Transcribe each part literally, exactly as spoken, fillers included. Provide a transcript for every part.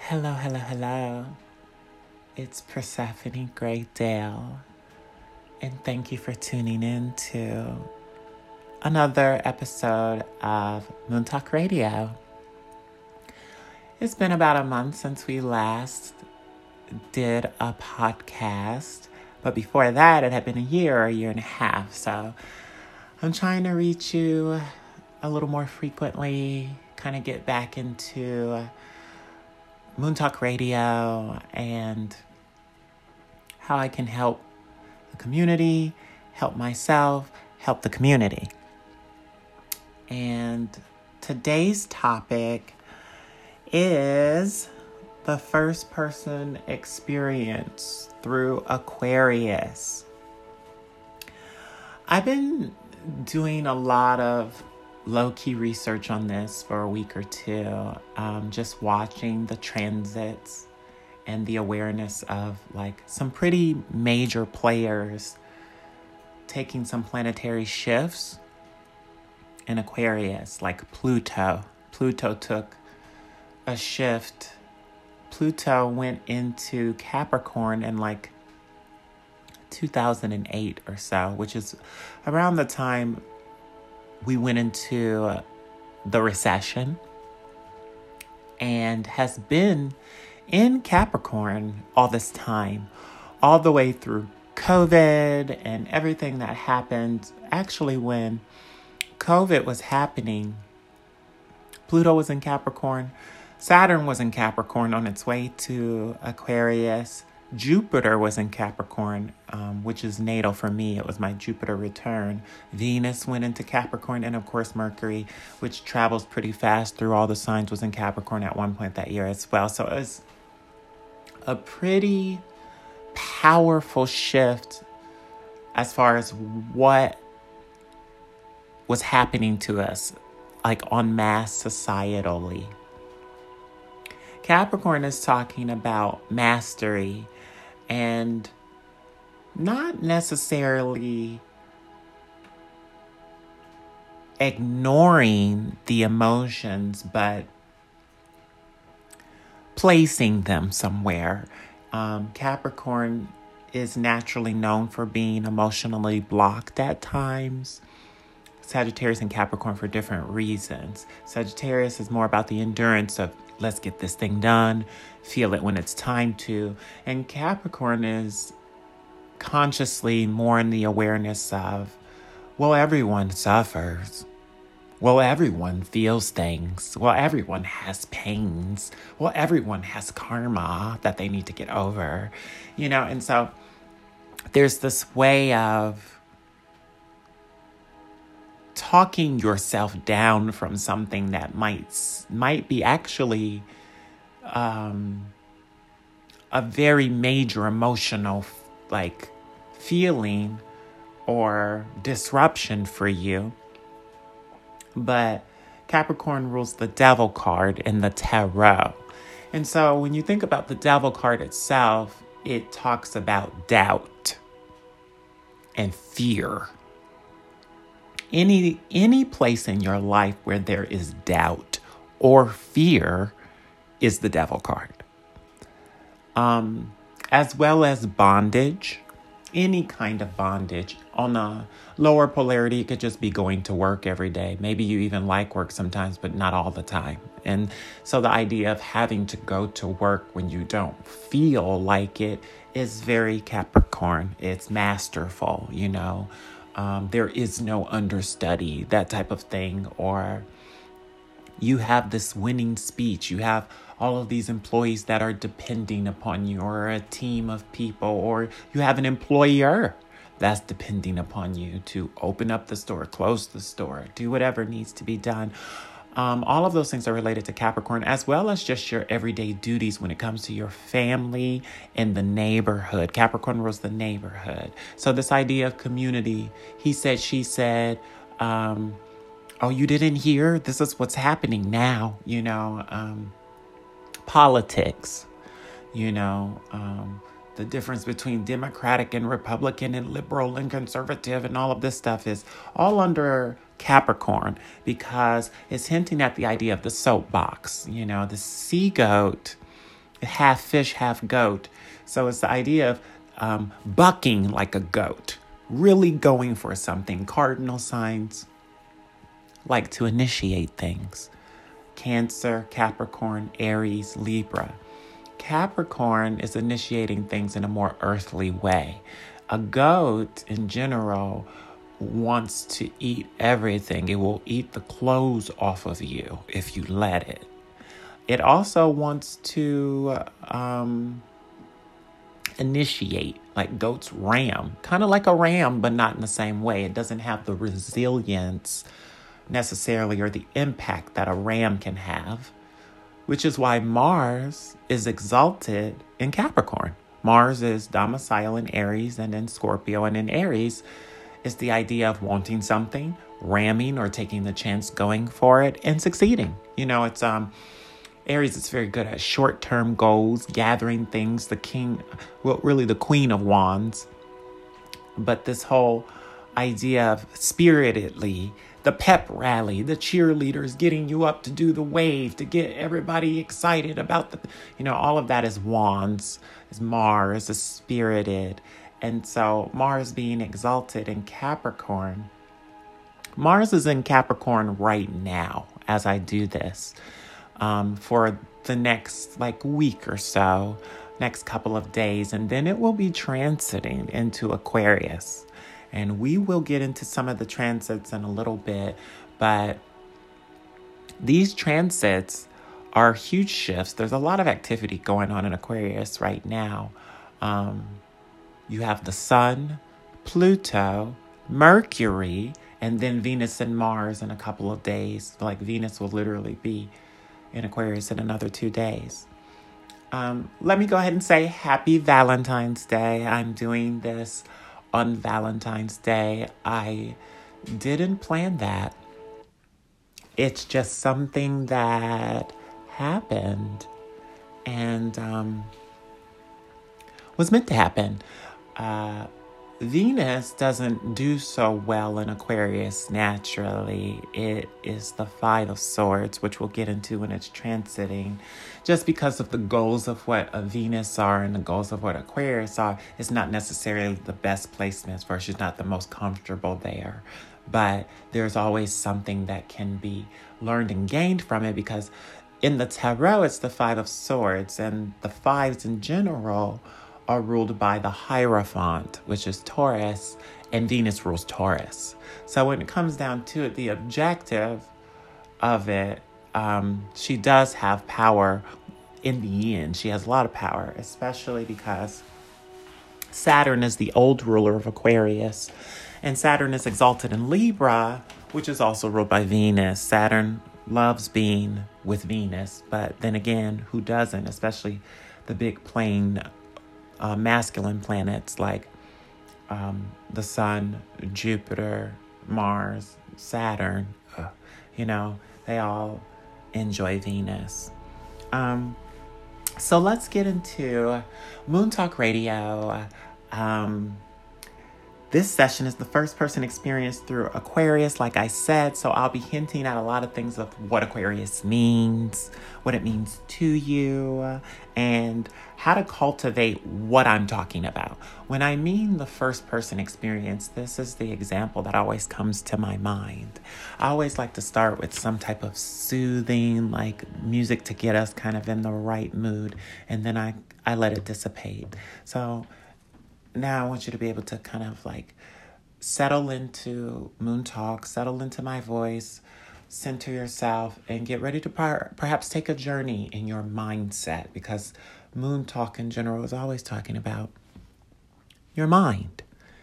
Hello, hello, hello. It's Persephone Greydale, and thank you for tuning in to another episode of Moon Talk Radio. It's been about a month since we last did a podcast, but before that, it had been a year or a year and a half. So I'm trying to reach you a little more frequently, kind of get back into Moon Talk Radio and how I can help the community, help myself, help the community. And today's topic is the first person experience through Aquarius. I've been doing a lot of low-key research on this for a week or two, um, just watching the transits and the awareness of like some pretty major players taking some planetary shifts in Aquarius, like Pluto. Pluto took a shift. Pluto went into Capricorn in like two thousand eight or so, which is around the time we went into the recession, and has been in Capricorn all this time, all the way through COVID and everything that happened. Actually, when COVID was happening, Pluto was in Capricorn, Saturn was in Capricorn on its way to Aquarius, Jupiter was in Capricorn, um, which is natal for me. It was my Jupiter return. Venus went into Capricorn, and of course Mercury, which travels pretty fast through all the signs, was in Capricorn at one point that year as well. So it was a pretty powerful shift as far as what was happening to us, like en masse societally. Capricorn is talking about mastery and not necessarily ignoring the emotions, but placing them somewhere. Um, Capricorn is naturally known for being emotionally blocked at times. Sagittarius and Capricorn for different reasons. Sagittarius is more about the endurance of let's get this thing done, feel it when it's time to. And Capricorn is consciously more in the awareness of, well, everyone suffers. Well, everyone feels things. Well, everyone has pains. Well, everyone has karma that they need to get over. You know, and so there's this way of talking yourself down from something that might might be actually um, a very major emotional like feeling or disruption for you. But Capricorn rules the Devil card in the tarot. And so when you think about the Devil card itself, it talks about doubt and fear. Any any place in your life where there is doubt or fear is the Devil card. Um, as well as bondage, any kind of bondage. On a lower polarity, it could just be going to work every day. Maybe you even like work sometimes, but not all the time. And so the idea of having to go to work when you don't feel like it is very Capricorn. It's masterful, you know. Um, there is no understudy, that type of thing. Or you have this winning speech. You have all of these employees that are depending upon you, or a team of people, or you have an employer that's depending upon you to open up the store, close the store, do whatever needs to be done. Um, all of those things are related to Capricorn, as well as just your everyday duties when it comes to your family and the neighborhood. Capricorn rules the neighborhood. So this idea of community, he said, she said, um, oh, you didn't hear? This is what's happening now, you know, um, politics, you know, um, the difference between Democratic and Republican and liberal and conservative and all of this stuff is all under Capricorn, because it's hinting at the idea of the soapbox. You know, the sea goat half fish, half goat. So it's the idea of um, bucking like a goat, really going for something. Cardinal signs like to initiate things. Cancer, Capricorn, Aries, Libra. Capricorn is initiating things in a more earthly way. A goat, in general, wants to eat everything. It will eat the clothes off of you if you let it. It also wants to um, initiate, like goats ram, kind of like a ram, but not in the same way. It doesn't have the resilience necessarily or the impact that a ram can have, which is why Mars is exalted in Capricorn. Mars is domicile in Aries and in Scorpio, and in Aries is the idea of wanting something, ramming or taking the chance, going for it, and succeeding. You know, it's um, Aries is very good at short-term goals, gathering things, the king, well, really the queen of wands. But this whole idea of spiritedly, the pep rally, the cheerleaders getting you up to do the wave, to get everybody excited about the, you know, all of that is wands, is Mars, is spirited. And so Mars being exalted in Capricorn, Mars is in Capricorn right now as I do this, um, for the next like week or so, next couple of days, and then it will be transiting into Aquarius. And we will get into some of the transits in a little bit, but these transits are huge shifts. There's a lot of activity going on in Aquarius right now. Um, you have the Sun, Pluto, Mercury, and then Venus and Mars in a couple of days. Like Venus will literally be in Aquarius in another two days. Um, let me go ahead and say happy Valentine's Day. I'm doing this on Valentine's Day. I didn't plan that. It's just something that happened and um, was meant to happen. Uh, Venus doesn't do so well in Aquarius naturally. It is the Five of Swords, which we'll get into when it's transiting. Just because of the goals of what a Venus are and the goals of what Aquarius are, it's not necessarily the best placements for her. She's not the most comfortable there. But there's always something that can be learned and gained from it, because in the tarot, it's the Five of Swords, and the fives in general are ruled by the Hierophant, which is Taurus, and Venus rules Taurus. So when it comes down to it, the objective of it, um, she does have power in the end. She has a lot of power, especially because Saturn is the old ruler of Aquarius, and Saturn is exalted in Libra, which is also ruled by Venus. Saturn loves being with Venus, but then again, who doesn't? Especially the big plane Uh, masculine planets like um, the Sun, Jupiter, Mars, Saturn, uh, you know, they all enjoy Venus. Um, so let's get into Moon Talk Radio. Um, this session is the first person experience through Aquarius, like I said, so I'll be hinting at a lot of things of what Aquarius means, what it means to you, and how to cultivate what I'm talking about. When I mean the first person experience, this is the example that always comes to my mind. I always like to start with some type of soothing, like music to get us kind of in the right mood, and then I, I let it dissipate. So now I want you to be able to kind of like settle into Moon Talk, settle into my voice, center yourself, and get ready to par- perhaps take a journey in your mindset, because Moon Talk in general is always talking about your mind.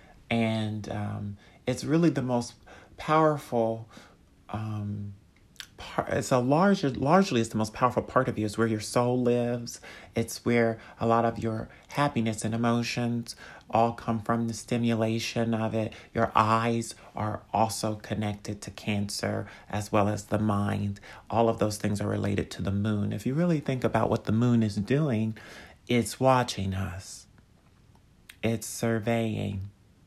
And um, it's really the most powerful um part. It's a large, largely it's the most powerful part of you. It's where your soul lives. It's where a lot of your happiness and emotions all come from, the stimulation of it. Your eyes are also connected to Cancer, as well as the mind. All of those things are related to the moon. If you really think about what the moon is doing, it's watching us. It's surveying.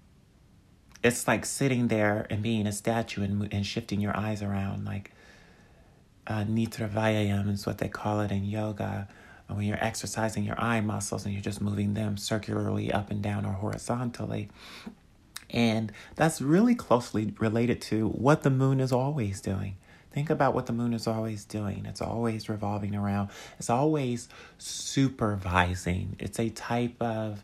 It's like sitting there and being a statue and, and shifting your eyes around, like uh, Nitra Vyayam is what they call it in yoga. And when you're exercising your eye muscles and you're just moving them circularly up and down or horizontally. And that's really closely related to what the moon is always doing. Think about what the moon is always doing. It's always revolving around. It's always supervising. It's a type of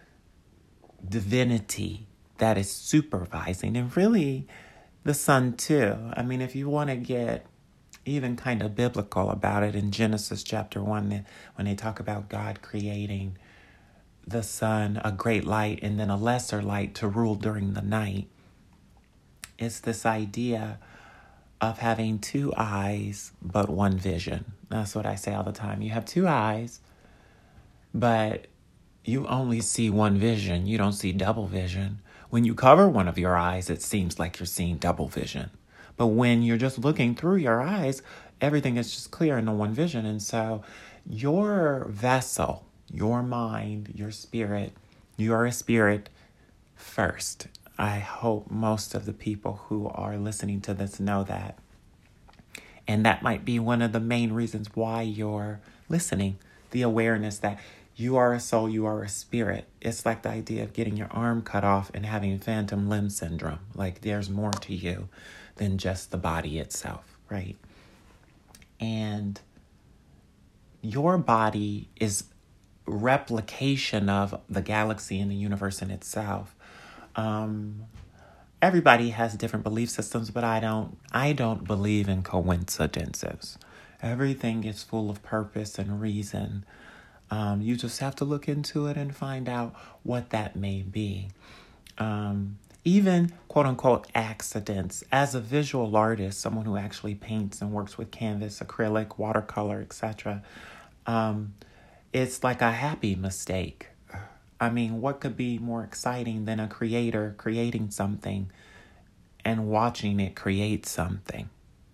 divinity that is supervising. And really, the sun too. I mean, if you want to get even kind of biblical about it, in Genesis chapter one, when they talk about God creating the sun, a great light, and then a lesser light to rule during the night. It's this idea of having two eyes, but one vision. That's what I say all the time. You have two eyes, but you only see one vision. You don't see double vision. When you cover one of your eyes, it seems like you're seeing double vision. But when you're just looking through your eyes, everything is just clear in the one vision. And so your vessel, your mind, your spirit, you are a spirit first. I hope most of the people who are listening to this know that. And that might be one of the main reasons why you're listening. The awareness that you are a soul, you are a spirit. It's like the idea of getting your arm cut off and having phantom limb syndrome. Like there's more to you than just the body itself, right? And your body is replication of the galaxy and the universe in itself. Um, everybody has different belief systems, but I don't, I don't believe in coincidences. Everything is full of purpose and reason. Um, you just have to look into it and find out what that may be. Um, even quote unquote accidents. As a visual artist, someone who actually paints and works with canvas, acrylic, watercolor, et cetera, um, it's like a happy mistake. I mean, what could be more exciting than a creator creating something and watching it create something?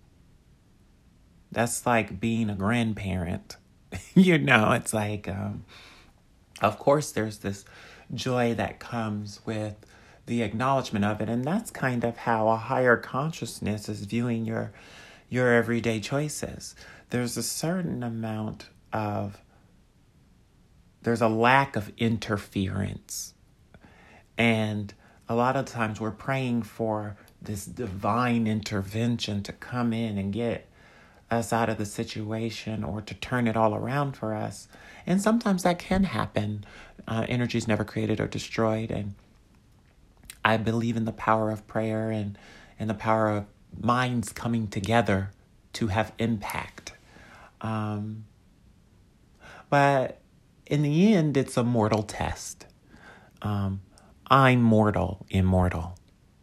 That's like being a grandparent. You know, it's like, um, of course, there's this joy that comes with the acknowledgement of it. And that's kind of how a higher consciousness is viewing your, your everyday choices. There's a certain amount of There's a lack of interference. And a lot of times we're praying for this divine intervention to come in and get us out of the situation or to turn it all around for us. And sometimes that can happen. Uh, energy is never created or destroyed. And I believe in the power of prayer and, and the power of minds coming together to have impact. Um, but in the end, it's a mortal test. Um, I'm mortal, immortal.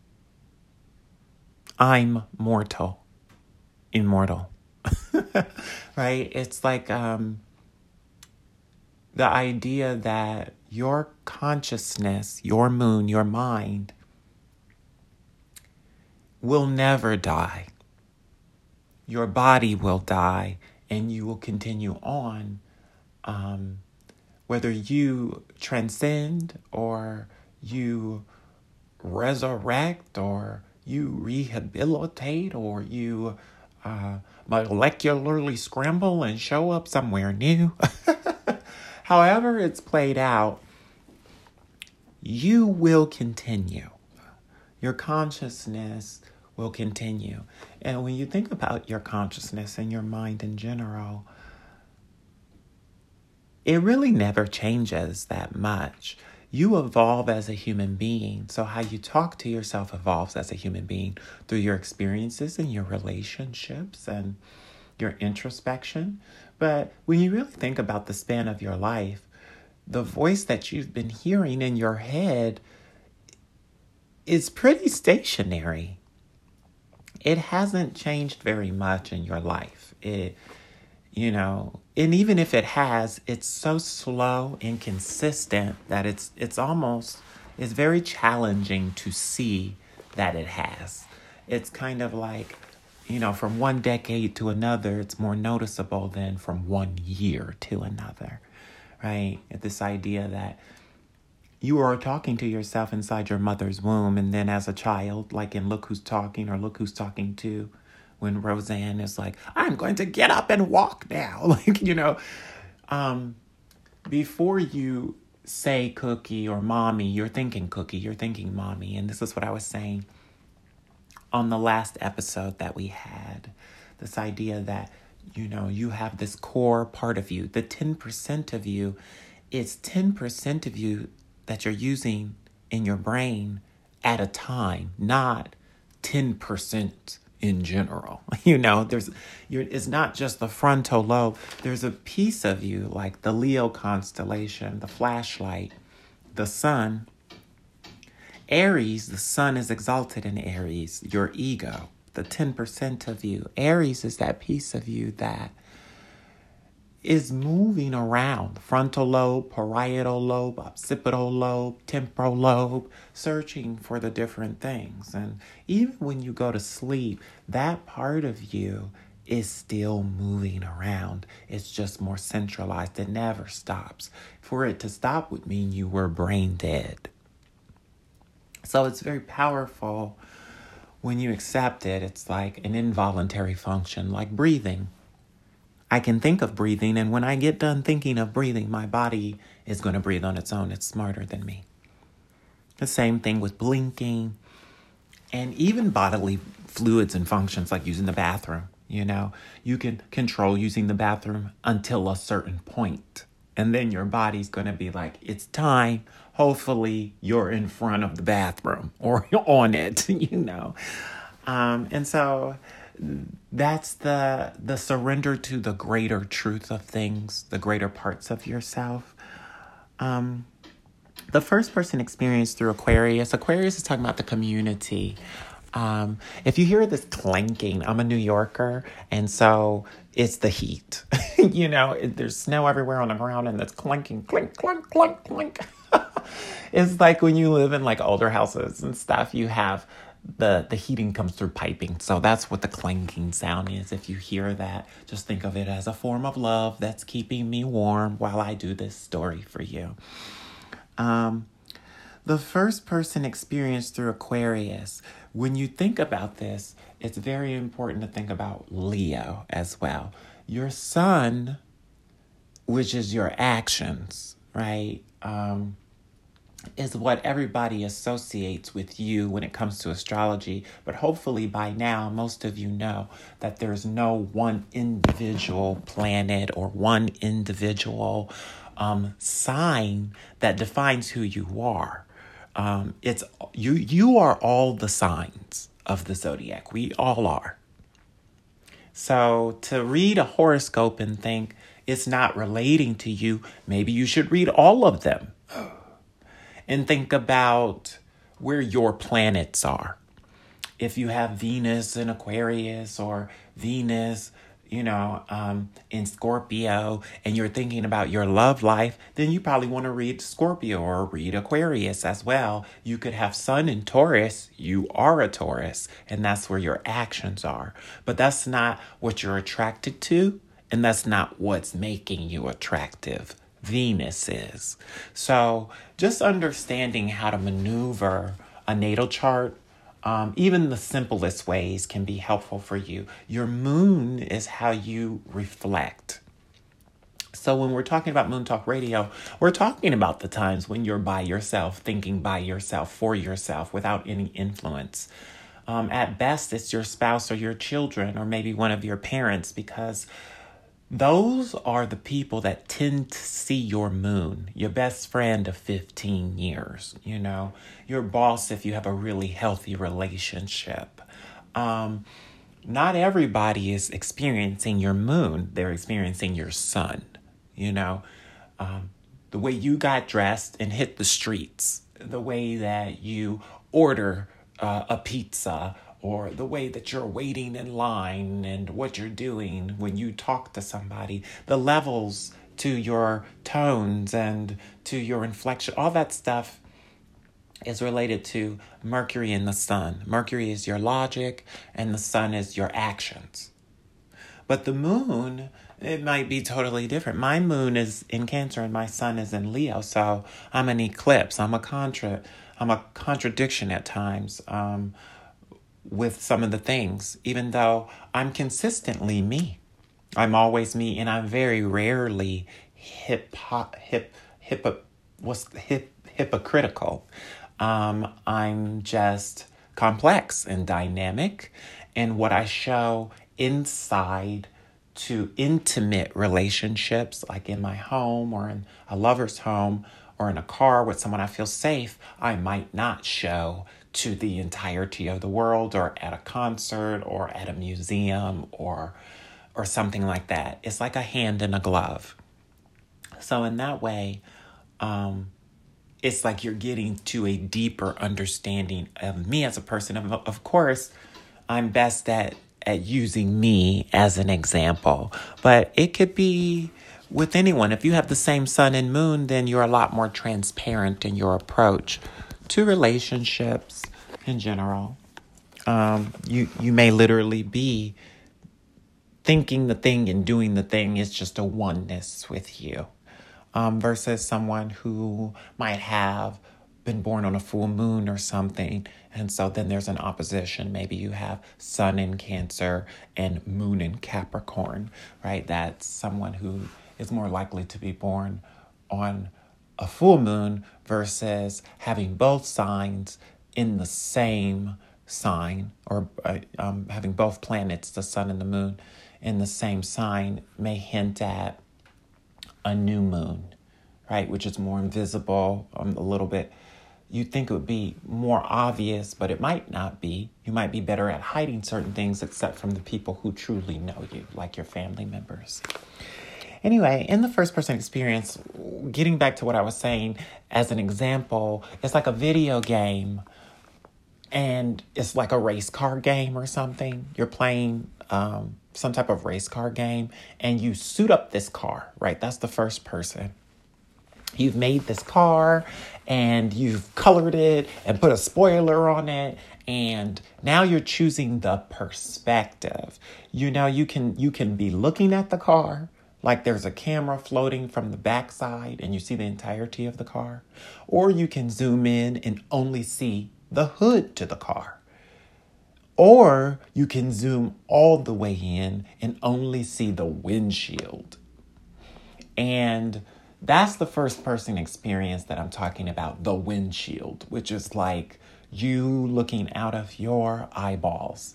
I'm mortal, immortal. Right? It's like um, the idea that your consciousness, your moon, your mind will never die. Your body will die and you will continue on. Um, whether you transcend or you resurrect or you rehabilitate or you uh, molecularly scramble and show up somewhere new. However it's played out, you will continue. Your consciousness will continue. And when you think about your consciousness and your mind in general, it really never changes that much. You evolve as a human being. So how you talk to yourself evolves as a human being through your experiences and your relationships and your introspection. But when you really think about the span of your life, the voice that you've been hearing in your head is pretty stationary. It hasn't changed very much in your life. It, you know, and even if it has, it's so slow and consistent that it's it's almost, it's very challenging to see that it has. It's kind of like, you know, from one decade to another, it's more noticeable than from one year to another, right? This idea that you are talking to yourself inside your mother's womb, and then as a child, like in Look Who's Talking or Look Who's Talking To, when Roseanne is like, I'm going to get up and walk now. Like, you know, Um, before you say cookie or mommy, you're thinking cookie, you're thinking mommy. And this is what I was saying on the last episode that we had. This idea that, you know, you have this core part of you. The ten percent of you is ten percent of you that you're using in your brain at a time, not ten percent in general. You know, there's, you're, it's not just the frontal lobe. There's a piece of you like the Leo constellation, the flashlight, the sun. Aries, the sun is exalted in Aries, your ego, the ten percent of you. Aries is that piece of you that is moving around. Frontal lobe, parietal lobe, occipital lobe, temporal lobe, searching for the different things. And even when you go to sleep, that part of you is still moving around. It's just more centralized. It never stops. For it to stop would mean you were brain dead. So it's very powerful when you accept it. It's like an involuntary function, like breathing. I can think of breathing, and when I get done thinking of breathing, my body is going to breathe on its own. It's smarter than me. The same thing with blinking and even bodily fluids and functions like using the bathroom. You know, you can control using the bathroom until a certain point. And then your body's going to be like, it's time. Hopefully you're in front of the bathroom or on it, you know. Um, and so that's the the surrender to the greater truth of things, the greater parts of yourself. Um, the first person experienced through Aquarius, Aquarius is talking about the community. Um, if you hear this clanking, I'm a New Yorker, and so it's the heat. You know, it, there's snow everywhere on the ground, and it's clanking, clink, clink, clink, clink. It's like when you live in like older houses and stuff, you have the the heating comes through piping. So that's what the clanking sound is. If you hear that, just think of it as a form of love that's keeping me warm while I do this story for you. Um, the first person experienced through Aquarius, when you think about this, it's very important to think about Leo as well. Your sun, which is your actions, right? Um, is what everybody associates with you when it comes to astrology. But hopefully by now, most of you know that there's no one individual planet or one individual um, sign that defines who you are. Um, it's you. You are all the signs of the zodiac. We all are. So to read a horoscope and think it's not relating to you, maybe you should read all of them. And think about where your planets are. If you have Venus in Aquarius or Venus, you know, um, in Scorpio, and you're thinking about your love life, then you probably want to read Scorpio or read Aquarius as well. You could have Sun in Taurus. You are a Taurus, and that's where your actions are. But that's not what you're attracted to, and that's not what's making you attractive. Venus is. So just understanding how to maneuver a natal chart, um, even the simplest ways can be helpful for you. Your moon is how you reflect. So when we're talking about Moon Talk Radio, we're talking about the times when you're by yourself, thinking by yourself, for yourself, without any influence. Um, at best, it's your spouse or your children or maybe one of your parents, because those are the people that tend to see your moon, your best friend of fifteen years, you know, your boss if you have a really healthy relationship. Um, not everybody is experiencing your moon. They're experiencing your sun, you know, um, the way you got dressed and hit the streets, the way that you order uh, a pizza, or the way that you're waiting in line and what you're doing when you talk to somebody, the levels to your tones and to your inflection, all that stuff is related to Mercury and the sun. Mercury is your logic and the sun is your actions. But the moon, it might be totally different. My moon is in Cancer and my sun is in Leo, so I'm an eclipse. I'm a contra, I'm a contradiction at times. Um, with some of the things, even though I'm consistently me. I'm always me, and I'm very rarely hip hip hip what's hip hypocritical. Um, I'm just complex and dynamic, and what I show inside to intimate relationships, like in my home or in a lover's home or in a car with someone I feel safe, I might not show to the entirety of the world or at a concert or at a museum or or something like that. It's like a hand in a glove. So in that way, um, it's like you're getting to a deeper understanding of me as a person. Of, of course, I'm best at, at using me as an example, but it could be with anyone. If you have the same sun and moon, then you're a lot more transparent in your approach to relationships in general. Um, you, you may literally be thinking the thing and doing the thing. Is just a oneness with you. Um, versus someone who might have been born on a full moon or something. And so then there's an opposition. Maybe you have sun in Cancer and moon in Capricorn, right? That's someone who is more likely to be born on a full moon versus having both signs in the same sign, or uh, um, having both planets, the sun and the moon, in the same sign may hint at a new moon, right? Which is more invisible, um, a little bit. You'd think it would be more obvious, but it might not be. You might be better at hiding certain things, except from the people who truly know you, like your family members. Anyway, in the first person experience, getting back to what I was saying, as an example, it's like a video game, and it's like a race car game or something. You're playing um, some type of race car game, and you suit up this car, right? That's the first person. You've made this car, and you've colored it and put a spoiler on it, and now you're choosing the perspective. You know, you can you can be looking at the car, like there's a camera floating from the backside, and you see the entirety of the car. Or you can zoom in and only see the hood to the car. Or you can zoom all the way in and only see the windshield. And that's the first person experience that I'm talking about, the windshield, which is like you looking out of your eyeballs.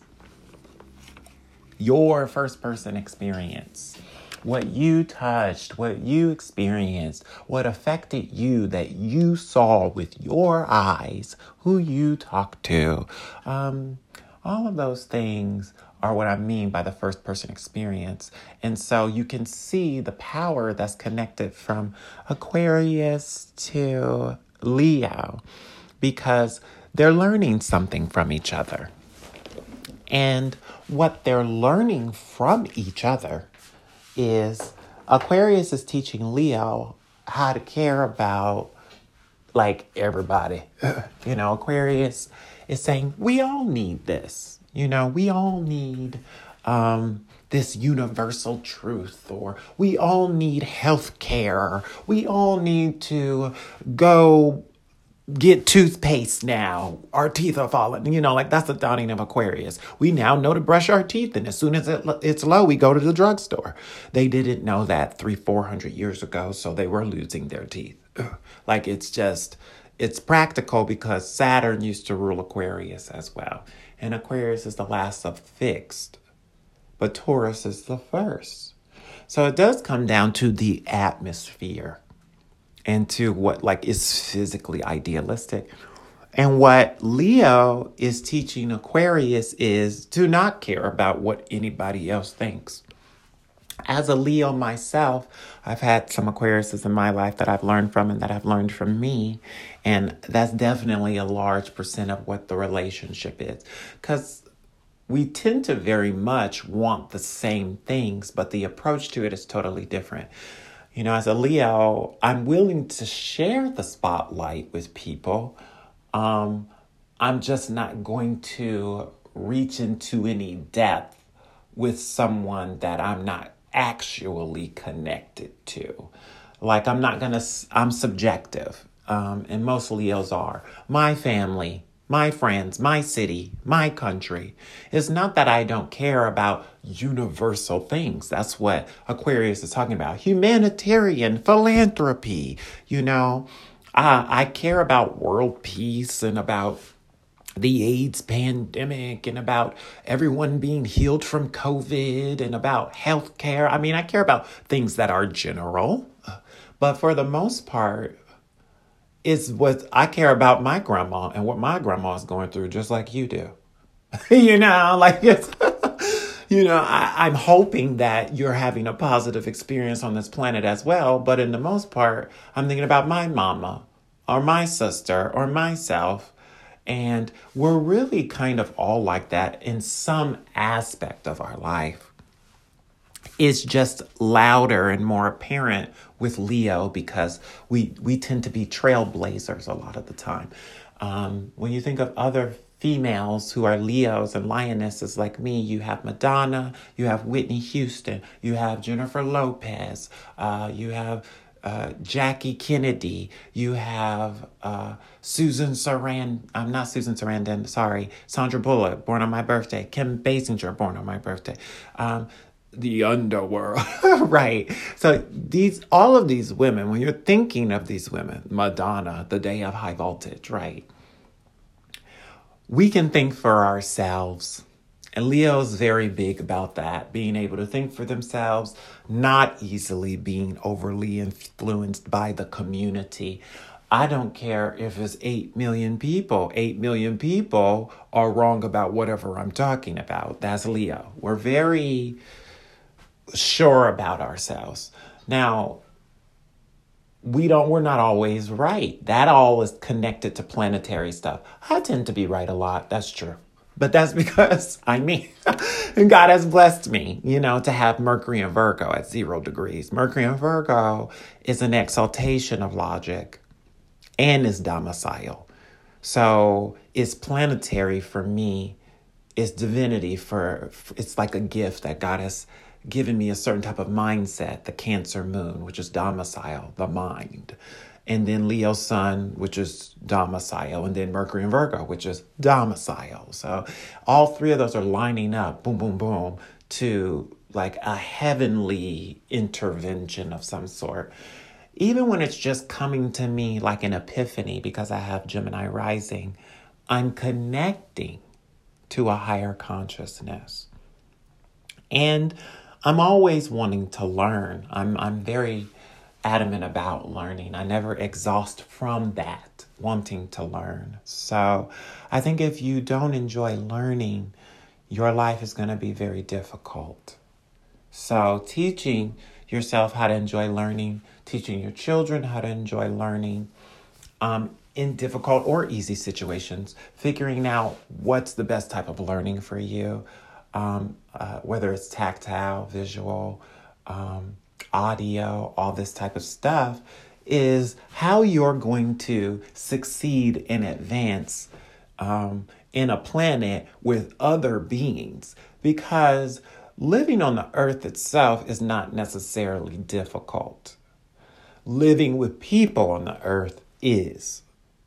Your first person experience. What you touched, what you experienced, what affected you that you saw with your eyes, who you talked to. Um, all of those things are what I mean by the first person experience. And so you can see the power that's connected from Aquarius to Leo, because they're learning something from each other. And what they're learning from each other is Aquarius is teaching Leo how to care about, like, everybody. You know, Aquarius is saying, we all need this. You know, we all need um, this universal truth, or we all need health care. We all need to go get toothpaste now. Our teeth are falling. You know, like, that's the dawning of Aquarius. We now know to brush our teeth, and as soon as it, it's low, we go to the drugstore. They didn't know that three, four hundred years ago, so they were losing their teeth. Like, it's just, it's practical because Saturn used to rule Aquarius as well. And Aquarius is the last of fixed, but Taurus is the first. So it does come down to the atmosphere and to what, like, is physically idealistic. And what Leo is teaching Aquarius is to not care about what anybody else thinks. As a Leo myself, I've had some Aquariuses in my life that I've learned from and that I've learned from me. And that's definitely a large percent of what the relationship is. Because we tend to very much want the same things, but the approach to it is totally different. You know, as a Leo, I'm willing to share the spotlight with people. Um, I'm just not going to reach into any depth with someone that I'm not actually connected to. Like, I'm not going to, I'm subjective. Um, and most Leos are. My family my friends, my city, my country. It's not that I don't care about universal things. That's what Aquarius is talking about. Humanitarian philanthropy. You know, uh, I care about world peace and about the AIDS pandemic and about everyone being healed from COVID and about healthcare. I mean, I care about things that are general, but for the most part, it's what I care about my grandma and what my grandma is going through, just like you do. you know, like it's, you know, I, I'm hoping that you're having a positive experience on this planet as well. But in the most part, I'm thinking about my mama or my sister or myself. And we're really kind of all like that in some aspect of our life. It's just louder and more apparent with Leo because we, we tend to be trailblazers a lot of the time. Um, when you think of other females who are Leos and Lionesses like me, you have Madonna, you have Whitney Houston, you have Jennifer Lopez, uh, you have Uh, Jackie Kennedy, you have uh, Susan Sarandon, I'm not Susan Sarandon, sorry, Sandra Bullock, born on my birthday, Kim Basinger, born on my birthday, um, the underworld, right? So these, all of these women, when you're thinking of these women, Madonna, the day of high voltage, right? We can think for ourselves. And Leo's very big about that, being able to think for themselves, not easily being overly influenced by the community. I don't care if it's eight million people. eight million people are wrong about whatever I'm talking about. That's Leo. We're very sure about ourselves. Now, we don't, we're not always right. That all is connected to planetary stuff. I tend to be right a lot. That's true. But that's because I'm me. And God has blessed me, you know, to have Mercury and Virgo at zero degrees. Mercury and Virgo is an exaltation of logic and is domicile. So it's planetary for me. It's divinity for, it's like a gift that God has given me, a certain type of mindset, the Cancer moon, which is domicile, the mind. And then Leo sun, which is domicile, and then Mercury and Virgo, which is domicile. So all three of those are lining up, boom, boom, boom, to like a heavenly intervention of some sort. Even when it's just coming to me like an epiphany, because I have Gemini rising, I'm connecting to a higher consciousness. And I'm always wanting to learn. I'm I'm very adamant about learning. I never exhaust from that, wanting to learn. So I think if you don't enjoy learning, your life is going to be very difficult. So teaching yourself how to enjoy learning, teaching your children how to enjoy learning um, in difficult or easy situations, figuring out what's the best type of learning for you, um, uh, whether it's tactile, visual, um, audio, all this type of stuff, is how you're going to succeed and advance um, in a planet with other beings. Because living on the earth itself is not necessarily difficult. Living with people on the earth is.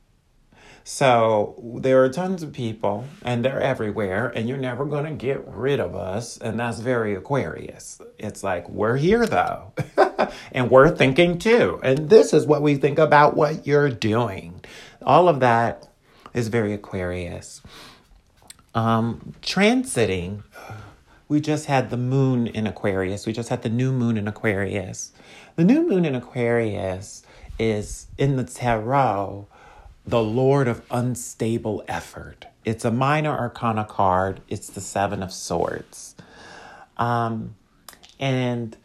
So there are tons of people, and they're everywhere, and you're never going to get rid of us, and that's very Aquarius. It's like, we're here, though, and we're thinking, too, and this is what we think about what you're doing. All of that is very Aquarius. Um, transiting, we just had the moon in Aquarius. We just had the new moon in Aquarius. The new moon in Aquarius is, in the tarot, the Lord of unstable effort. It's a minor arcana card. It's the Seven of Swords. Um, and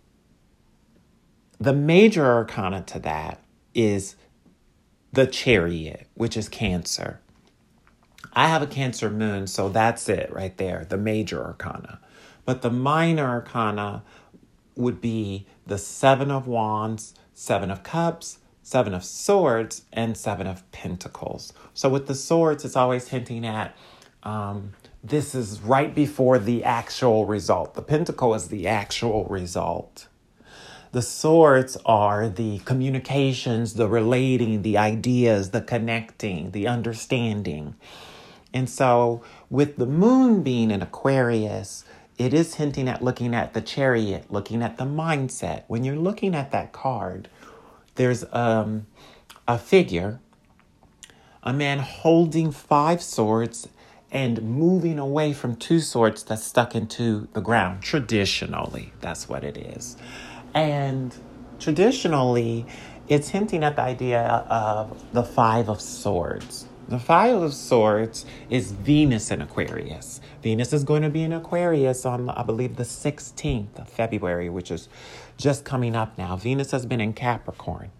the major arcana to that is the Chariot, which is Cancer. I have a Cancer moon, so that's it right there, the major arcana. But the minor arcana would be the Seven of Wands, Seven of Cups, Seven of Swords, and Seven of Pentacles. So with the swords, it's always hinting at um, this is right before the actual result. The pentacle is the actual result. The swords are the communications, the relating, the ideas, the connecting, the understanding. And so with the moon being in Aquarius, it is hinting at looking at the chariot, looking at the mindset. When you're looking at that card, there's um, a figure, a man holding five swords and moving away from two swords that's stuck into the ground. Traditionally, that's what it is. And traditionally, it's hinting at the idea of the Five of Swords. The Five of Swords is Venus in Aquarius. Venus is going to be in Aquarius on, I believe, the sixteenth of February, which is just coming up now. Venus has been in Capricorn.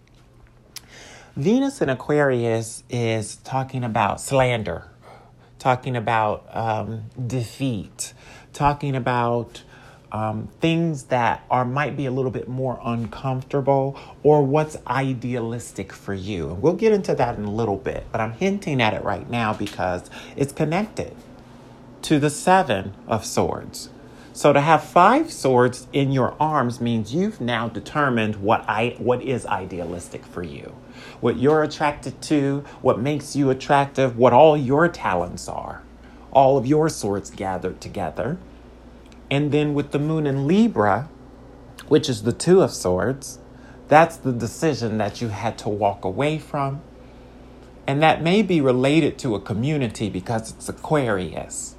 Venus in Aquarius is talking about slander, talking about um, defeat, talking about um, things that are might be a little bit more uncomfortable or what's idealistic for you. And we'll get into that in a little bit, but I'm hinting at it right now because it's connected to the Seven of Swords. So to have five swords in your arms means you've now determined what I what is idealistic for you, what you're attracted to, what makes you attractive, what all your talents are, all of your swords gathered together. And then with the moon in Libra, which is the Two of Swords, that's the decision that you had to walk away from. And that may be related to a community because it's Aquarius.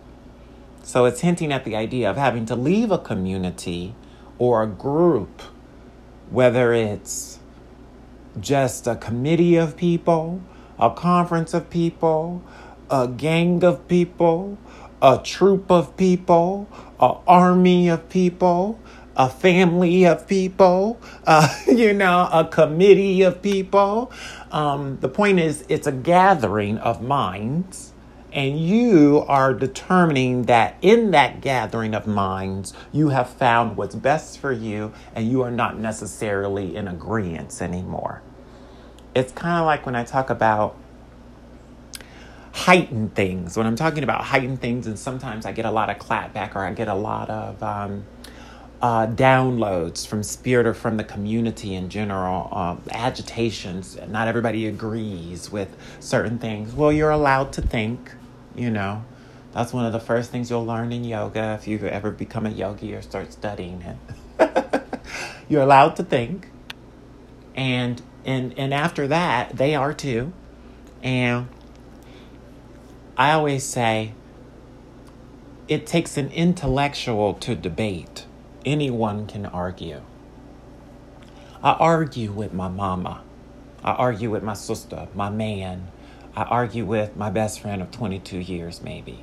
So it's hinting at the idea of having to leave a community or a group, whether it's just a committee of people, a conference of people, a gang of people, a troop of people, an army of people, a family of people, uh, you know, a committee of people. Um, the point is, it's a gathering of minds, and you are determining that in that gathering of minds, you have found what's best for you, and you are not necessarily in agreement anymore. It's kind of like when I talk about heightened things. When I'm talking about heightened things, and sometimes I get a lot of clapback or I get a lot of um, uh, downloads from spirit or from the community in general, um, agitations. Not everybody agrees with certain things. Well, you're allowed to think, you know. That's one of the first things you'll learn in yoga if you ever become a yogi or start studying it. You're allowed to think. And, and, and after that, they are too. And I always say it takes an intellectual to debate. Anyone can argue. I argue with my mama. I argue with my sister, my man. I argue with my best friend of twenty-two years, maybe.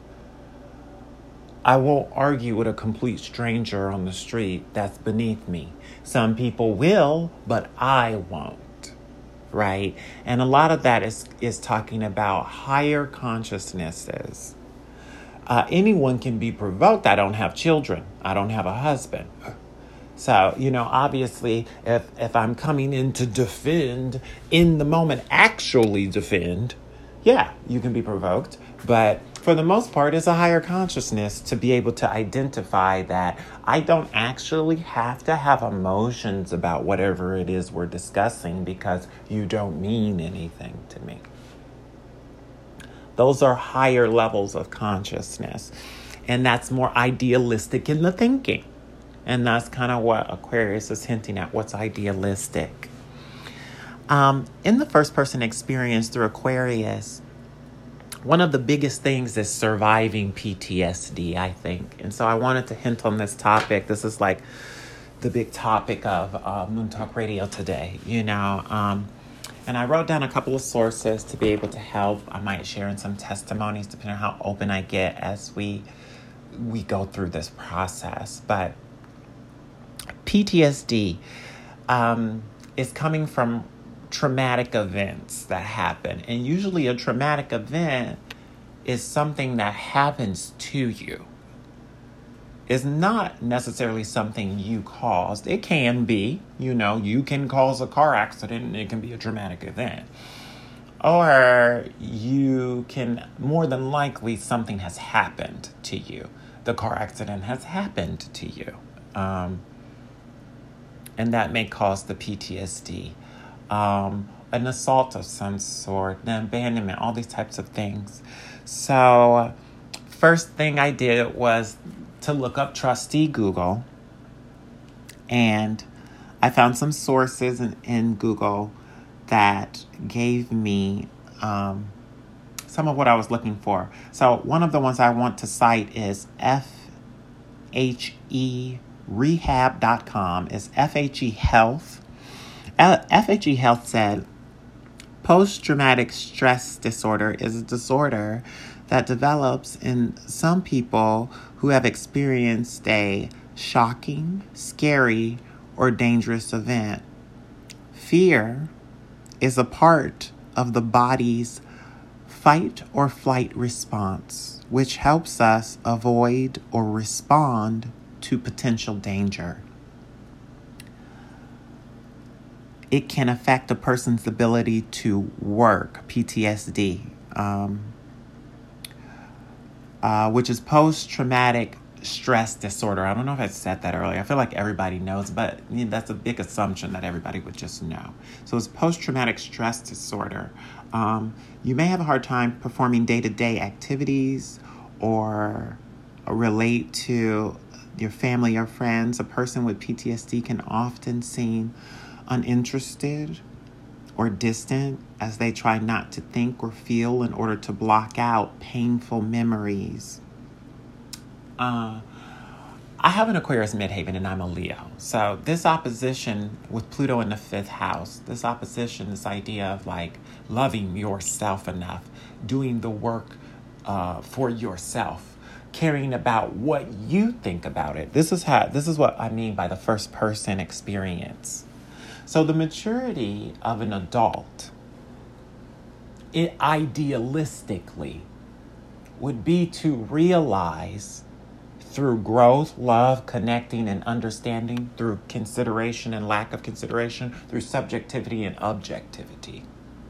I won't argue with a complete stranger on the street that's beneath me. Some people will, but I won't. Right? And a lot of that is, is talking about higher consciousnesses. Uh, anyone can be provoked. I don't have children. I don't have a husband. So, you know, obviously, if, if I'm coming in to defend in the moment, actually defend, yeah, you can be provoked. But for the most part, it's a higher consciousness to be able to identify that I don't actually have to have emotions about whatever it is we're discussing because you don't mean anything to me. Those are higher levels of consciousness. And that's more idealistic in the thinking. And that's kind of what Aquarius is hinting at, what's idealistic. Um, in the first person experience through Aquarius, one of the biggest things is surviving P T S D, I think. And so I wanted to hint on this topic. This is like the big topic of uh, Moon Talk Radio today, you know. Um, and I wrote down a couple of sources to be able to help. I might share in some testimonies depending on how open I get as we we go through this process. But P T S D um, is coming from traumatic events that happen. And usually a traumatic event is something that happens to you. It's not necessarily something you caused. It can be, you know, you can cause a car accident and it can be a traumatic event. Or you can, more than likely, something has happened to you. The car accident has happened to you. Um, and that may cause the P T S D. Um, an assault of some sort, an abandonment, all these types of things. So first thing I did was to look up trusty Google, and I found some sources in, in Google that gave me um, some of what I was looking for. So one of the ones I want to cite is F H E rehab dot com. It's F H E Health. F H E Health said, post-traumatic stress disorder is a disorder that develops in some people who have experienced a shocking, scary, or dangerous event. Fear is a part of the body's fight or flight response, which helps us avoid or respond to potential danger. It can affect a person's ability to work, P T S D, um, uh, which is post-traumatic stress disorder. I don't know if I said that earlier. I feel like everybody knows, but you know, that's a big assumption that everybody would just know. So it's post-traumatic stress disorder. Um, you may have a hard time performing day-to-day activities or relate to your family or friends. A person with P T S D can often seem uninterested or distant as they try not to think or feel in order to block out painful memories. Uh, I have an Aquarius midheaven and I'm a Leo. So this opposition with Pluto in the fifth house, this opposition, this idea of like loving yourself enough, doing the work uh, for yourself, caring about what you think about it. This is how, this is what I mean by the first person experience. So the maturity of an adult, it idealistically would be to realize through growth, love, connecting, and understanding, through consideration and lack of consideration, through subjectivity and objectivity,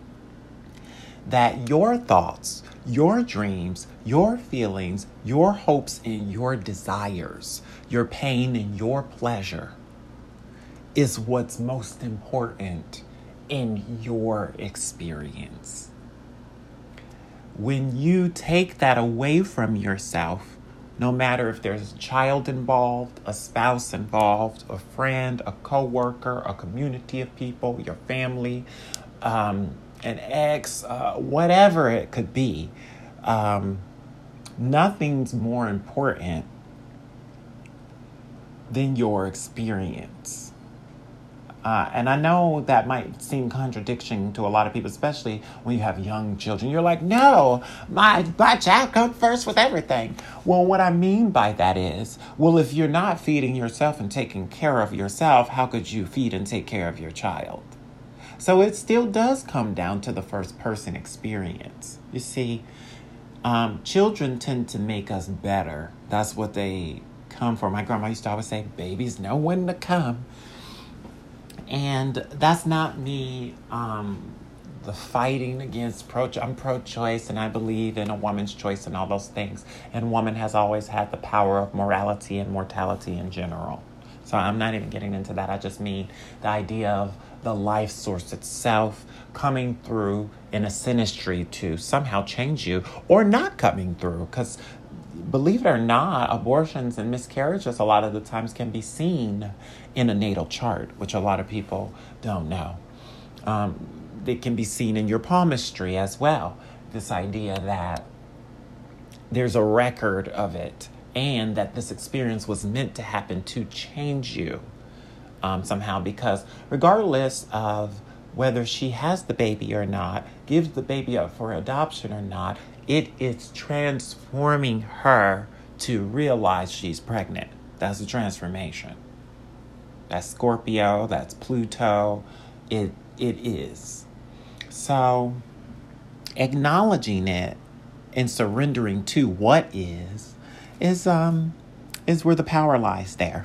that your thoughts, your dreams, your feelings, your hopes, and your desires, your pain and your pleasure is what's most important in your experience. When you take that away from yourself, no matter if there's a child involved, a spouse involved, a friend, a coworker, a community of people, your family, um, an ex, uh, whatever it could be, um, nothing's more important than your experience. Uh, and I know that might seem contradiction to a lot of people, especially when you have young children. You're like, no, my, my child comes first with everything. Well, what I mean by that is, well, if you're not feeding yourself and taking care of yourself, how could you feed and take care of your child? So it still does come down to the first person experience. You see, um, children tend to make us better. That's what they come for. My grandma used to always say, babies know when to come. And that's not me um, the fighting against pro. I'm pro-choice, and I believe in a woman's choice and all those things. And woman has always had the power of morality and mortality in general. So I'm not even getting into that. I just mean the idea of the life source itself coming through in a synastry to somehow change you, or not coming through. Because believe it or not, abortions and miscarriages a lot of the times can be seen in a natal chart, which a lot of people don't know. Um, it can be seen in your palmistry as well. This idea that there's a record of it, and that this experience was meant to happen to change you um, somehow, because regardless of whether she has the baby or not, gives the baby up for adoption or not, it is transforming her to realize she's pregnant. That's a transformation. That's Scorpio, that's Pluto. It it is. So acknowledging it and surrendering to what is is um is where the power lies there.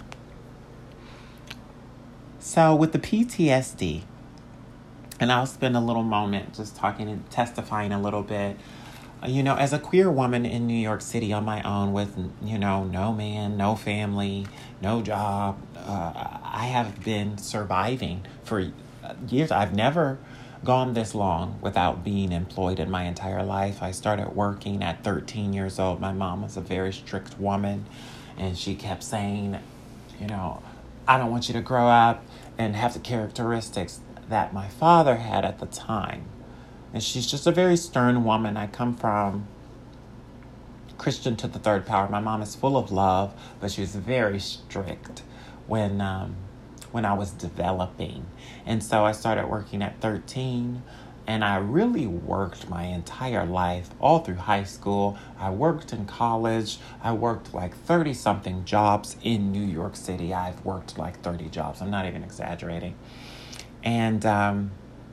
So with the P T S D, and I'll spend a little moment just talking and testifying a little bit. You know, as a queer woman in New York City on my own with, you know, no man, no family, no job, uh, I have been surviving for years. I've never gone this long without being employed in my entire life. I started working at thirteen years old. My mom was a very strict woman, and she kept saying, you know, I don't want you to grow up and have the characteristics that my father had at the time. And she's just a very stern woman. I come from Christian to the third power. My mom is full of love, but she was very strict when um, when I was developing. And so I started working at thirteen, and I really worked my entire life, all through high school. I worked in college. I worked like thirty-something jobs in New York City. I've worked like thirty jobs. I'm not even exaggerating. And um,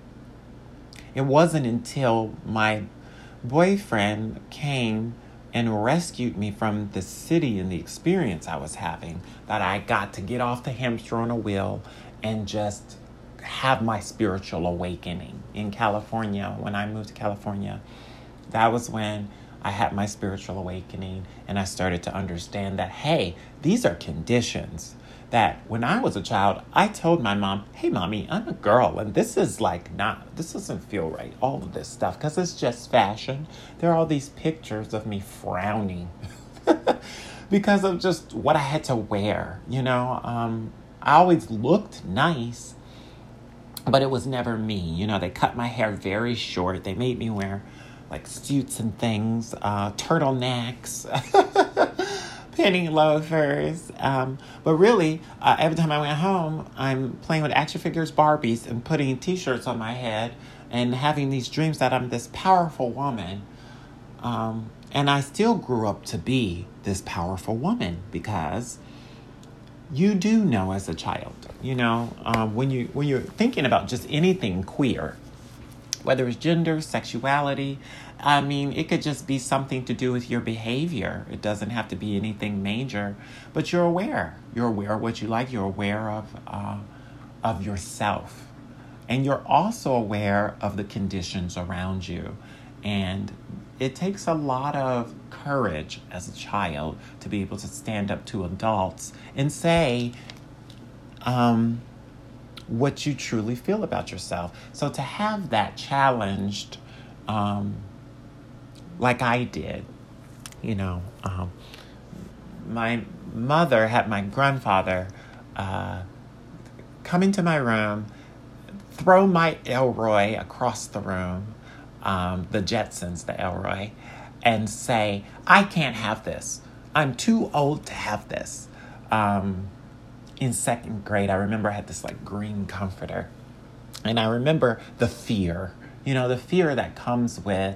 it wasn't until my boyfriend came and rescued me from the city and the experience I was having that I got to get off the hamster on a wheel and just have my spiritual awakening. In California, when I moved to California, that was when I had my spiritual awakening, and I started to understand that, hey, these are conditions that when I was a child, I told my mom, hey, mommy, I'm a girl, and this is like not, this doesn't feel right, all of this stuff, because it's just fashion. There are all these pictures of me frowning because of just what I had to wear, you know. Um, I always looked nice, but it was never me. You know, they cut my hair very short. They made me wear like suits and things, uh, turtlenecks, penny loafers. Um, but really, uh, every time I went home, I'm playing with action figures, Barbies, and putting T-shirts on my head and having these dreams that I'm this powerful woman. Um, and I still grew up to be this powerful woman because you do know as a child, you know, um, when you when you're thinking about just anything queer, whether it's gender, sexuality, I mean, it could just be something to do with your behavior. It doesn't have to be anything major, but you're aware. You're aware of what you like. You're aware of uh, of yourself, and you're also aware of the conditions around you. And it takes a lot of courage as a child to be able to stand up to adults and say um, what you truly feel about yourself. So to have that challenged, um, like I did, you know, um, my mother had my grandfather uh, come into my room, throw my Elroy across the room, um, the Jetsons, the Elroy, and say, I can't have this. I'm too old to have this. Um, in second grade, I remember I had this like green comforter. And I remember the fear, you know, the fear that comes with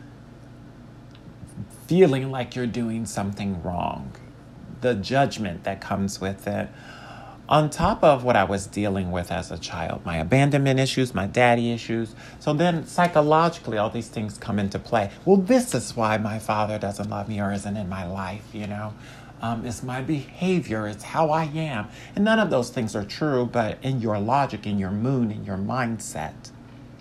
feeling like you're doing something wrong, the judgment that comes with it. On top of what I was dealing with as a child, my abandonment issues, my daddy issues. So then psychologically, all these things come into play. Well, this is why my father doesn't love me or isn't in my life, you know. Um, it's my behavior. It's how I am. And none of those things are true, but in your logic, in your mood, in your mindset,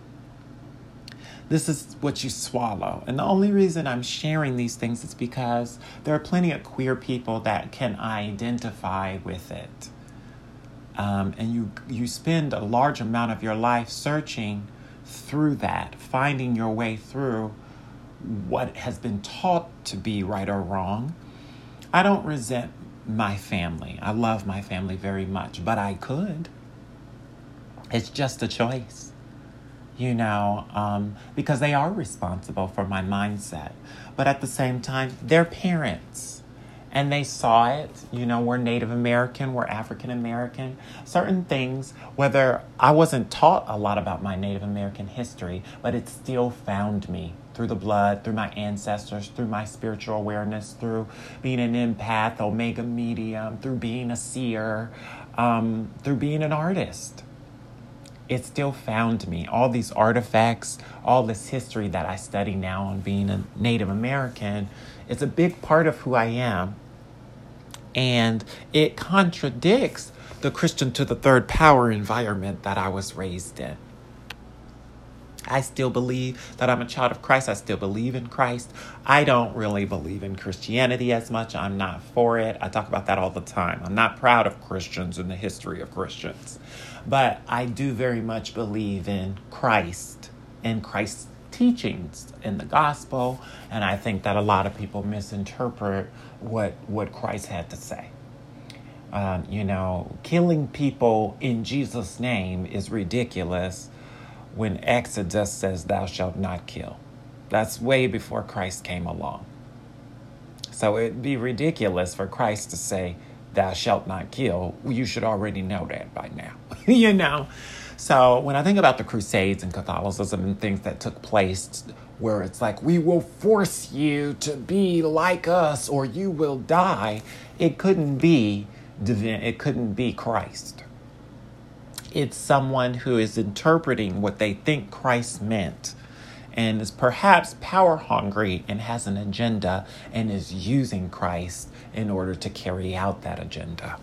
this is what you swallow. And the only reason I'm sharing these things is because there are plenty of queer people that can identify with it. Um, and you you spend a large amount of your life searching through that, finding your way through what has been taught to be right or wrong. I don't resent my family. I love my family very much, but I could. It's just a choice, you know, um, because they are responsible for my mindset. But at the same time, they're parents. And they saw it, you know, we're Native American, we're African American. Certain things, whether I wasn't taught a lot about my Native American history, but it still found me through the blood, through my ancestors, through my spiritual awareness, through being an empath, omega medium, through being a seer, um, through being an artist. It still found me. All these artifacts, all this history that I study now on being a Native American, it's a big part of who I am. And it contradicts the Christian to the third power environment that I was raised in. I still believe that I'm a child of Christ. I still believe in Christ. I don't really believe in Christianity as much. I'm not for it. I talk about that all the time. I'm not proud of Christians and the history of Christians. But I do very much believe in Christ and Christ's teachings in the gospel. And I think that a lot of people misinterpret what, what Christ had to say. Um, you know, killing people in Jesus' name is ridiculous when Exodus says thou shalt not kill. That's way before Christ came along. So it'd be ridiculous for Christ to say thou shalt not kill. You should already know that by now, you know. So when I think about the Crusades and Catholicism and things that took place where it's like, we will force you to be like us or you will die, it couldn't be divine. It couldn't be Christ. It's someone who is interpreting what they think Christ meant and is perhaps power hungry and has an agenda and is using Christ in order to carry out that agenda.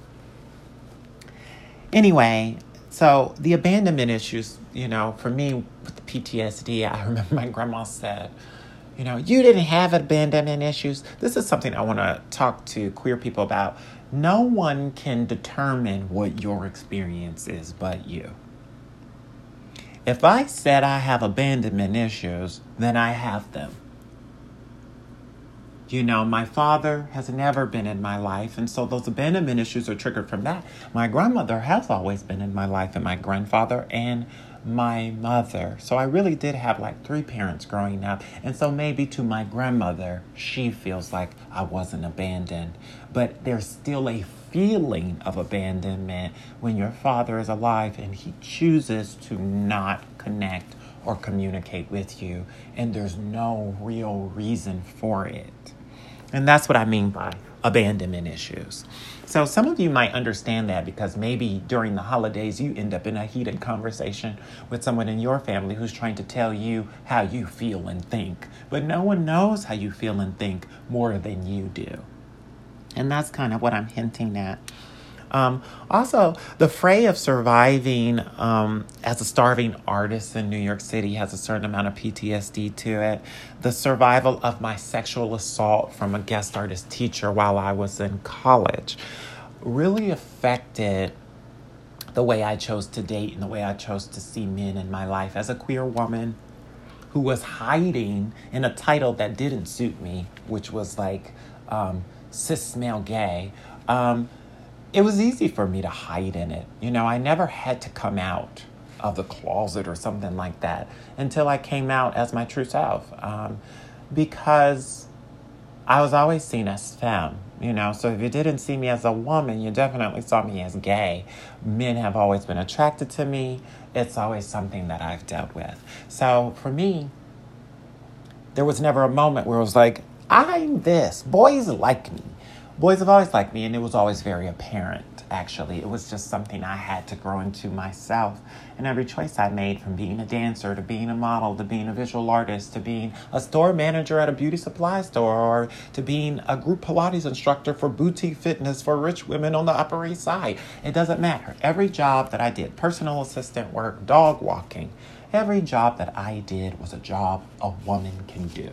Anyway, so the abandonment issues, you know, for me with the P T S D, I remember my grandma said, you know, you didn't have abandonment issues. This is something I want to talk to queer people about. No one can determine what your experience is but you. If I said I have abandonment issues, then I have them. You know, my father has never been in my life, and so those abandonment issues are triggered from that. My grandmother has always been in my life, and my grandfather and my mother. So I really did have like three parents growing up. And so maybe to my grandmother, she feels like I wasn't abandoned. But there's still a feeling of abandonment when your father is alive and he chooses to not connect or communicate with you. And there's no real reason for it. And that's what I mean by abandonment issues. So some of you might understand that because maybe during the holidays you end up in a heated conversation with someone in your family who's trying to tell you how you feel and think. But no one knows how you feel and think more than you do. And that's kind of what I'm hinting at. Um, also, the fray of surviving um, as a starving artist in New York City has a certain amount of P T S D to it. The survival of my sexual assault from a guest artist teacher while I was in college really affected the way I chose to date and the way I chose to see men in my life. As a queer woman who was hiding in a title that didn't suit me, which was like um, cis male gay, um, it was easy for me to hide in it. You know, I never had to come out of the closet or something like that until I came out as my true self. Um, because I was always seen as femme, you know. So if you didn't see me as a woman, you definitely saw me as gay. Men have always been attracted to me. It's always something that I've dealt with. So for me, there was never a moment where it was like, I'm this. Boys like me. Boys have always liked me, and it was always very apparent, actually. It was just something I had to grow into myself. And every choice I made, from being a dancer to being a model to being a visual artist to being a store manager at a beauty supply store or to being a group Pilates instructor for boutique fitness for rich women on the Upper East Side, it doesn't matter. Every job that I did, personal assistant work, dog walking, every job that I did was a job a woman can do.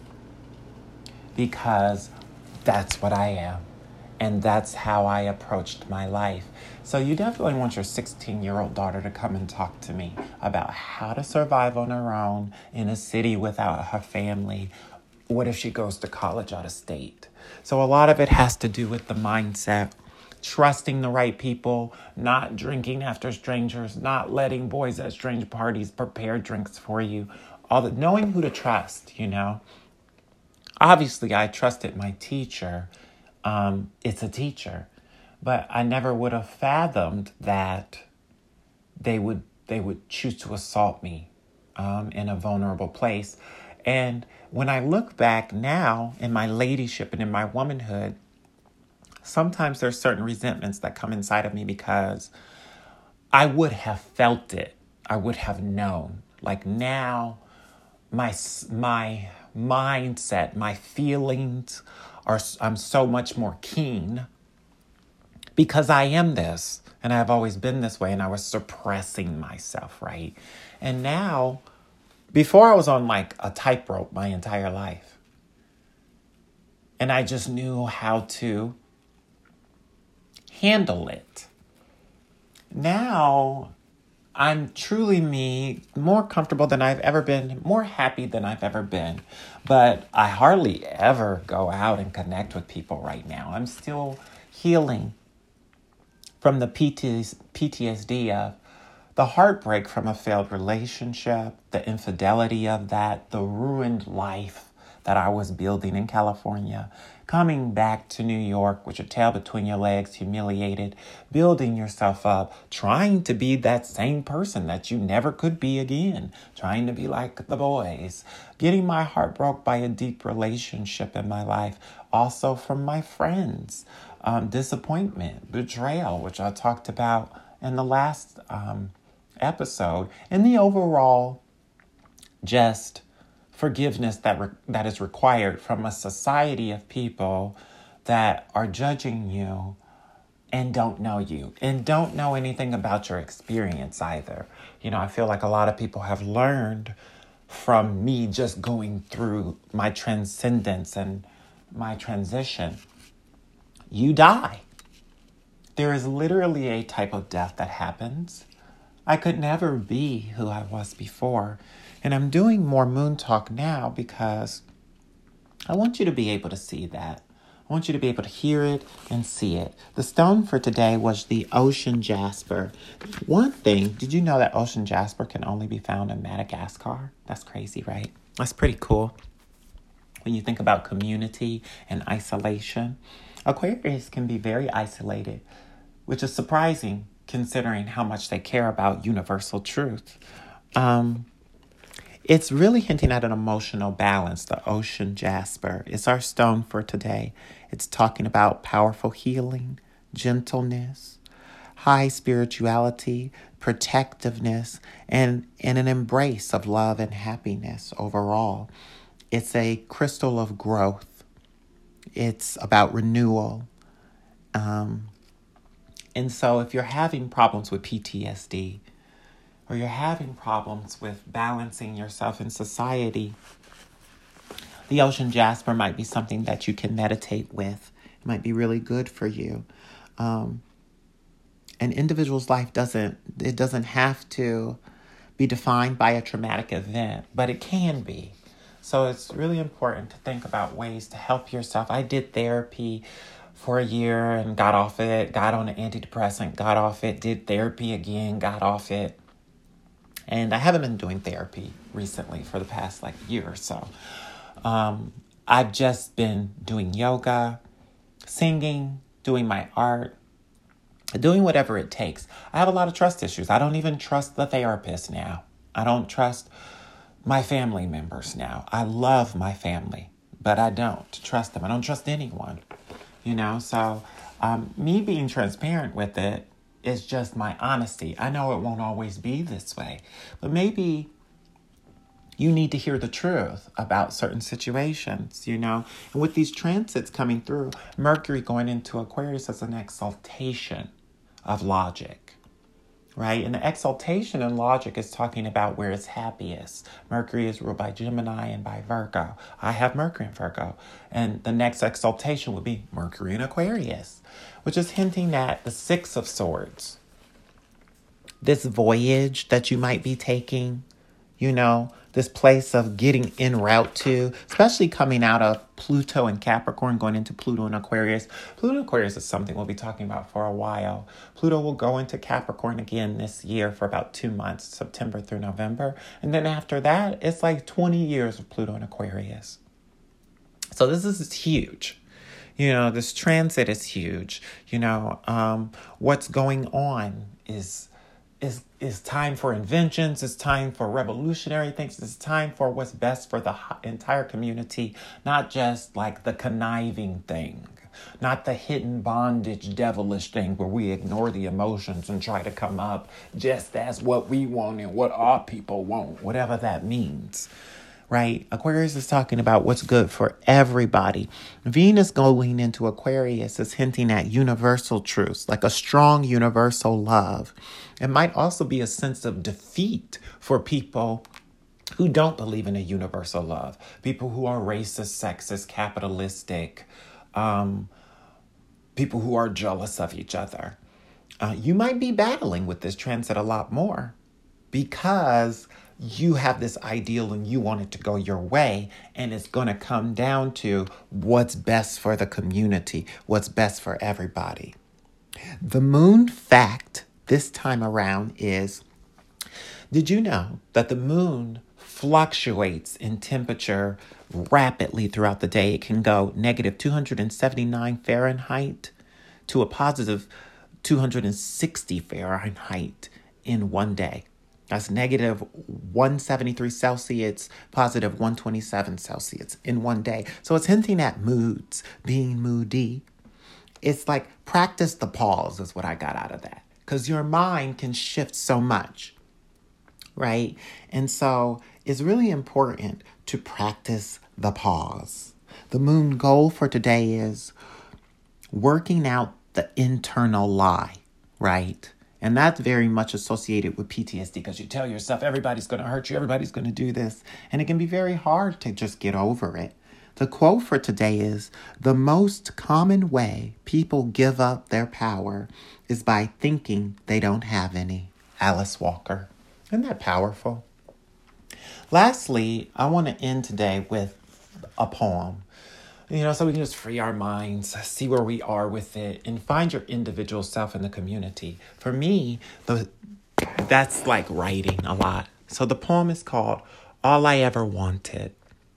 Because that's what I am. And that's how I approached my life. So you definitely want your sixteen-year-old daughter to come and talk to me about how to survive on her own in a city without her family. What if she goes to college out of state? So a lot of it has to do with the mindset, trusting the right people, not drinking after strangers, not letting boys at strange parties prepare drinks for you. All the knowing who to trust, you know. Obviously, I trusted my teacher. Um, it's a teacher. But I never would have fathomed that they would they would choose to assault me um, in a vulnerable place. And when I look back now in my ladyship and in my womanhood, sometimes there's certain resentments that come inside of me because I would have felt it. I would have known. Like now, my my... mindset, my feelings are, I'm so much more keen because I am this and I've always been this way and I was suppressing myself, right? And now Before I was on like a tightrope my entire life. And I just knew how to handle it. Now, I'm truly me, more comfortable than I've ever been, more happy than I've ever been. But I hardly ever go out and connect with people right now. I'm still healing from the P T S D of the heartbreak from a failed relationship, the infidelity of that, the ruined life that I was building in California, coming back to New York with your tail between your legs, humiliated, building yourself up, trying to be that same person that you never could be again, trying to be like the boys, getting my heart broke by a deep relationship in my life, also from my friends, um, disappointment, betrayal, which I talked about in the last um, episode, and the overall just forgiveness that re- that is required from a society of people that are judging you and don't know you and don't know anything about your experience either. You know, I feel like a lot of people have learned from me just going through my transcendence and my transition. You die. There is literally a type of death that happens. I could never be who I was before. And I'm doing more moon talk now because I want you to be able to see that. I want you to be able to hear it and see it. The stone for today was the ocean jasper. One thing, did you know that ocean jasper can only be found in Madagascar? That's crazy, right? That's pretty cool. When you think about community and isolation, Aquarius can be very isolated, which is surprising considering how much they care about universal truth. Um, it's really hinting at an emotional balance, the ocean jasper. It's our stone for today. It's talking about powerful healing, gentleness, high spirituality, protectiveness, and, and an embrace of love and happiness overall. It's a crystal of growth. It's about renewal. Um, and so if you're having problems with P T S D, or you're having problems with balancing yourself in society, the ocean jasper might be something that you can meditate with. It might be really good for you. Um, an individual's life doesn't, it doesn't have to be defined by a traumatic event, but it can be. So it's really important to think about ways to help yourself. I did therapy for a year and got off it, got on an antidepressant, got off it, did therapy again, got off it. And I haven't been doing therapy recently for the past like year or so. Um, I've just been doing yoga, singing, doing my art, doing whatever it takes. I have a lot of trust issues. I don't even trust the therapist now. I don't trust my family members now. I love my family, but I don't trust them. I don't trust anyone, you know? So um, me being transparent with it is just my honesty. I know it won't always be this way, but maybe you need to hear the truth about certain situations, you know? And with these transits coming through, Mercury going into Aquarius is an exaltation of logic, right? And the exaltation in logic is talking about where it's happiest. Mercury is ruled by Gemini and by Virgo. I have Mercury in Virgo. And the next exaltation would be Mercury in Aquarius, which is hinting at the Six of Swords. This voyage that you might be taking, you know, this place of getting en route to, especially coming out of Pluto and Capricorn, going into Pluto and Aquarius. Pluto and Aquarius is something we'll be talking about for a while. Pluto will go into Capricorn again this year for about two months, September through November. And then after that, it's like twenty years of Pluto and Aquarius. So this is huge. You know, this transit is huge. You know, um, what's going on is is is time for inventions. It's time for revolutionary things. It's time for what's best for the entire community, not just like the conniving thing, not the hidden bondage, devilish thing where we ignore the emotions and try to come up just as what we want and what our people want, whatever that means. Right? Aquarius is talking about what's good for everybody. Venus going into Aquarius is hinting at universal truths, like a strong universal love. It might also be a sense of defeat for people who don't believe in a universal love, people who are racist, sexist, capitalistic, um, people who are jealous of each other. Uh, you might be battling with this transit a lot more because you have this ideal and you want it to go your way, and it's going to come down to what's best for the community, what's best for everybody. The moon fact this time around is, did you know that the moon fluctuates in temperature rapidly throughout the day? It can go negative two hundred seventy-nine Fahrenheit to a positive two hundred sixty Fahrenheit in one day. That's negative one hundred seventy-three Celsius, positive one hundred twenty-seven Celsius in one day. So it's hinting at moods, being moody. It's like practice the pause is what I got out of that. Because your mind can shift so much, right? And so it's really important to practice the pause. The moon goal for today is working out the internal lie, right? And that's very much associated with P T S D because you tell yourself everybody's going to hurt you, everybody's going to do this. And it can be very hard to just get over it. The quote for today is, the most common way people give up their power is by thinking they don't have any. Alice Walker. Isn't that powerful? Lastly, I want to end today with a poem. You know, so we can just free our minds, see where we are with it, and find your individual self in the community. For me, the that's like writing a lot. So the poem is called All I Ever Wanted.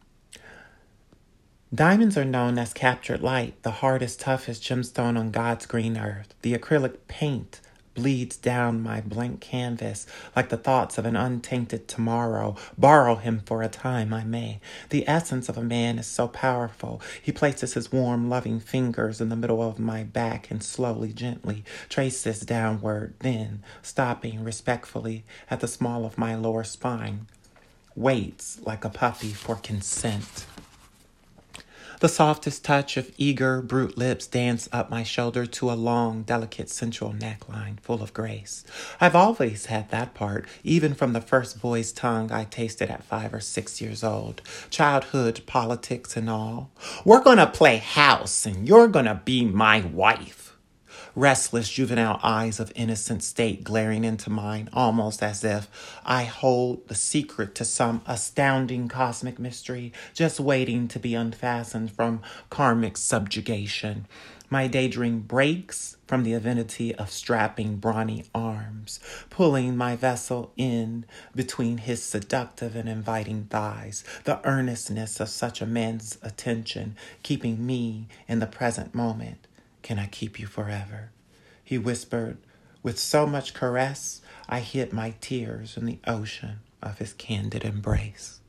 Diamonds are known as captured light, the hardest, toughest gemstone on God's green earth. The acrylic paint bleeds down my blank canvas like the thoughts of an untainted tomorrow. Borrow him for a time I may. The essence of a man is so powerful. He places his warm, loving fingers in the middle of my back and slowly, gently traces downward, then, stopping respectfully at the small of my lower spine, waits like a puppy for consent. The softest touch of eager, brute lips dance up my shoulder to a long, delicate, sensual neckline full of grace. I've always had that part, even from the first boy's tongue I tasted at five or six years old. Childhood, politics, and all. We're gonna play house, and you're gonna be my wife. Restless, juvenile eyes of innocent state glaring into mine, almost as if I hold the secret to some astounding cosmic mystery, just waiting to be unfastened from karmic subjugation. My daydream breaks from the avidity of strapping brawny arms, pulling my vessel in between his seductive and inviting thighs, the earnestness of such a man's attention, keeping me in the present moment. Can I keep you forever? He whispered. With so much caress, I hid my tears in the ocean of his candid embrace.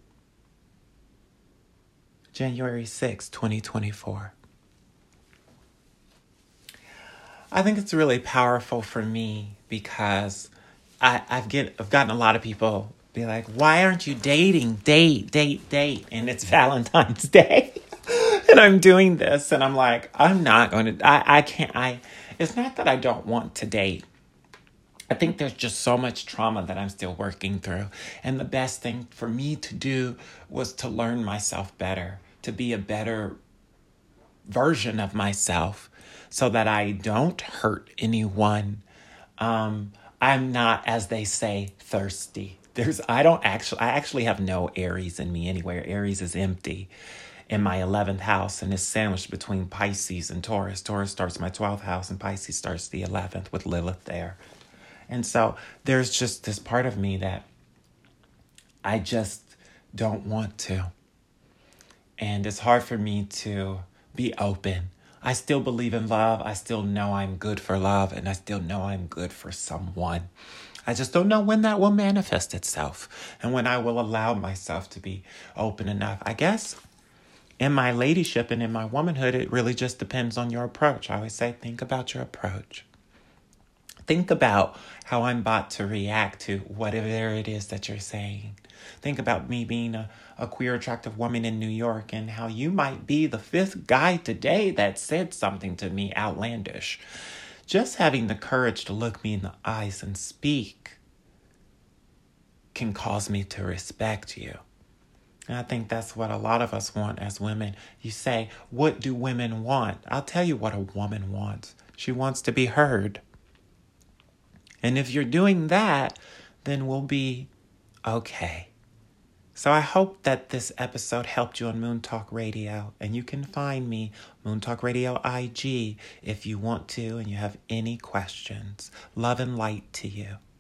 January sixth, twenty twenty-four. I think it's really powerful for me because I, I've, get, I've gotten a lot of people be like, why aren't you dating? Date, date, date. And it's Valentine's Day. And I'm doing this and I'm like, I'm not going to, I, I can't, I, it's not that I don't want to date. I think there's just so much trauma that I'm still working through. And the best thing for me to do was to learn myself better, to be a better version of myself so that I don't hurt anyone. Um, I'm not, as they say, thirsty. There's, I don't actually, I actually have no Aries in me anywhere. Aries is empty in my eleventh house and is sandwiched between Pisces and Taurus. Taurus starts my twelfth house and Pisces starts the eleventh with Lilith there. And so there's just this part of me that I just don't want to. And it's hard for me to be open. I still believe in love. I still know I'm good for love and I still know I'm good for someone. I just don't know when that will manifest itself and when I will allow myself to be open enough. I guess in my ladyship and in my womanhood, it really just depends on your approach. I always say, think about your approach. Think about how I'm about to react to whatever it is that you're saying. Think about me being a, a queer, attractive woman in New York and how you might be the fifth guy today that said something to me outlandish. Just having the courage to look me in the eyes and speak can cause me to respect you. And I think that's what a lot of us want as women. You say, what do women want? I'll tell you what a woman wants. She wants to be heard. And if you're doing that, then we'll be okay. So I hope that this episode helped you on Moon Talk Radio. And you can find me, Moon Talk Radio I G, if you want to and you have any questions. Love and light to you.